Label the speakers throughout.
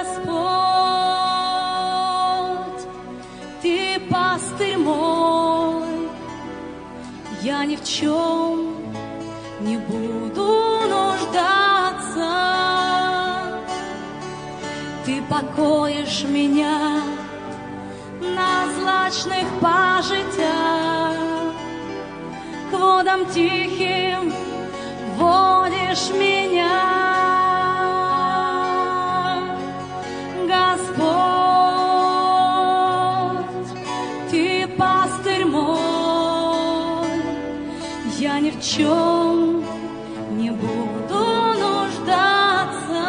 Speaker 1: Господь, Ты пастырь мой, я ни в чем не буду нуждаться. Ты покоишь меня на злачных пажитях, к водам тихим водишь меня. Господь, Ты пастырь мой, я ни в чем не буду нуждаться.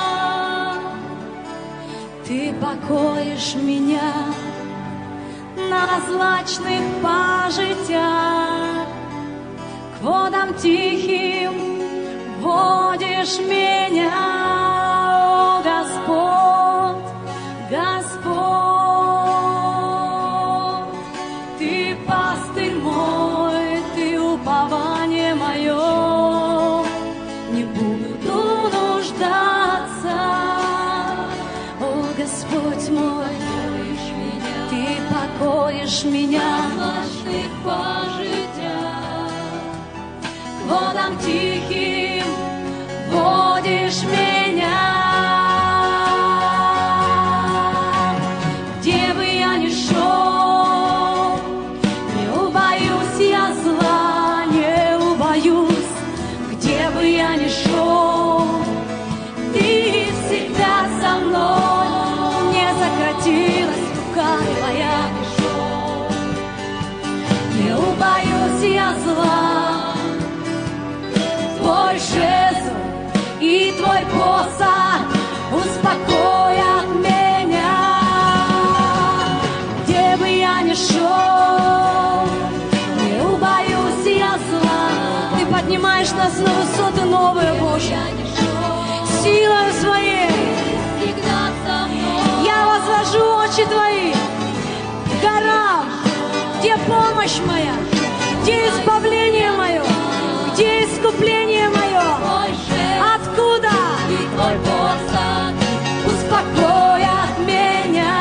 Speaker 1: Ты покоишь меня на злачных пажитях, к водам тихим водишь меня. О, Господь, Господь, Ты пастырь мой, Ты упование мое, не буду нуждаться. О, Господь мой, Ты покоишь меня в злачных пажитях, к водам тихим водишь меня. Где бы я ни шел, не убоюсь я зла, не убоюсь. Где бы я ни шел, Ты всегда со мной. Не сократилась рука Твоя, не убоюсь я зла. Твой жезл и Твой посох успокоят меня. Где бы я ни шел, не убоюсь я зла. Ты поднимаешь нас на высоты новые, Боже, силою Своей. Я возвожу очи Твои к горам, где помощь моя, где избавление мое, где искупление мое. Откуда? И Твой посох успокоят меня.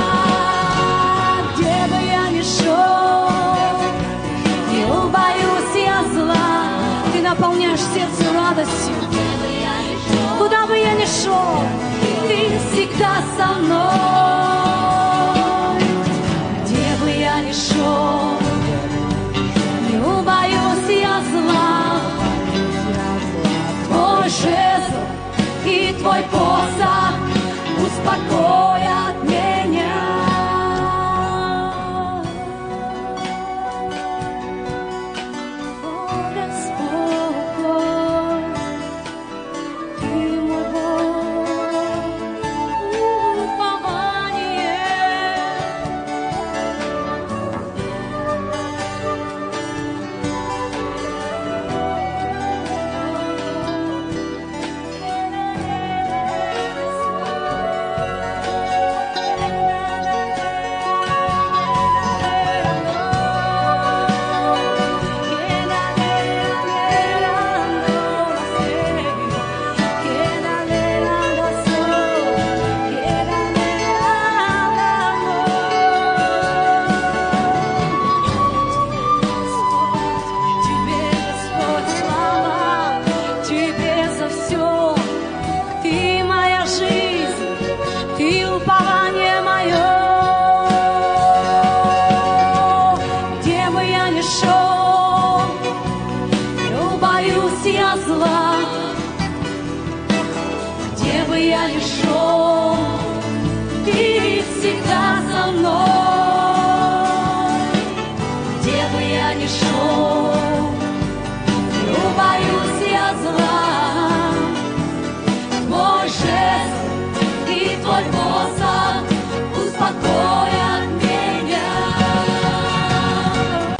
Speaker 1: Где бы я ни шел, не убоюсь я зла. Ты наполняешь сердце радостью. Куда бы я ни шел, Ты всегда со мной. Где бы я ни шел, не убоюсь я зла. Твой жезл и Твой посох успокоят меня. О, Господь, Ты мой Бог, упование. Упование мое, где бы я ни шел, не убоюсь я зла. Где бы я ни шел,